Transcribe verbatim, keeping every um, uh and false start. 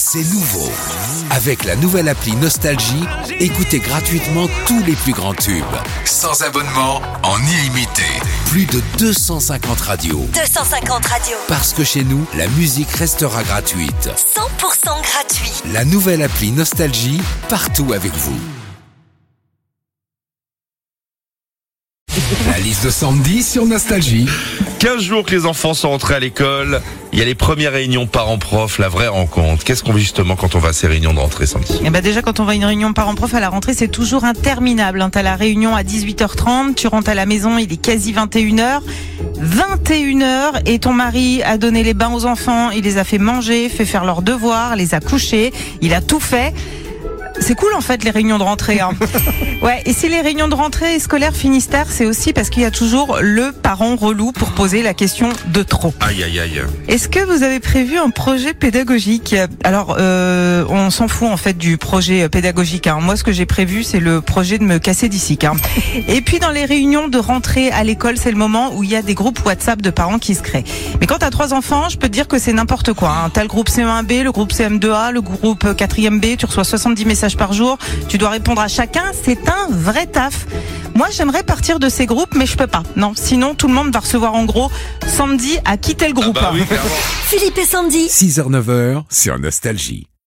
C'est nouveau. Avec la nouvelle appli Nostalgie, écoutez gratuitement tous les plus grands tubes. Sans abonnement, en illimité. Plus de deux cent cinquante radios. deux cent cinquante radios. Parce que chez nous, la musique restera gratuite. cent pour cent gratuit. La nouvelle appli Nostalgie, partout avec vous. La liste de Sandy sur Nostalgie. quinze jours que les enfants sont rentrés à l'école. Il y a les premières réunions parents-prof, la vraie rencontre. Qu'est-ce qu'on vit justement quand on va à ces réunions de rentrée, Sandy ? Eh ben déjà, quand on va à une réunion parents-prof à la rentrée, c'est toujours interminable. Hein. T'as la réunion à dix-huit heures trente, tu rentres à la maison, il est quasi vingt et une heures. vingt et une heures et ton mari a donné les bains aux enfants, il les a fait manger, fait faire leurs devoirs, les a couchés, il a tout fait. C'est cool en fait les réunions de rentrée. Hein. Ouais, et si les réunions de rentrée scolaires finissent tard, c'est aussi parce qu'il y a toujours le parent relou pour poser la question de trop. Aïe aïe aïe. Est-ce que vous avez prévu un projet pédagogique ? Alors, euh, on s'en fout en fait du projet pédagogique. Hein. Moi, ce que j'ai prévu, c'est le projet de me casser d'ici. Hein. Et puis dans les réunions de rentrée à l'école, c'est le moment où il y a des groupes WhatsApp de parents qui se créent. Mais quand t'as trois enfants, je peux te dire que c'est n'importe quoi. Hein. T'as le groupe C E un B, le groupe C M deux A, le groupe quatrième B. Tu reçois soixante-dix messages par jour, tu dois répondre à chacun, c'est un vrai taf. Moi, j'aimerais partir de ces groupes, mais je peux pas. Non, sinon tout le monde va recevoir en gros Sandy a quitté le groupe. Ah bah oui, clairement. Philippe et Sandy. six heures neuf heures sur Nostalgie.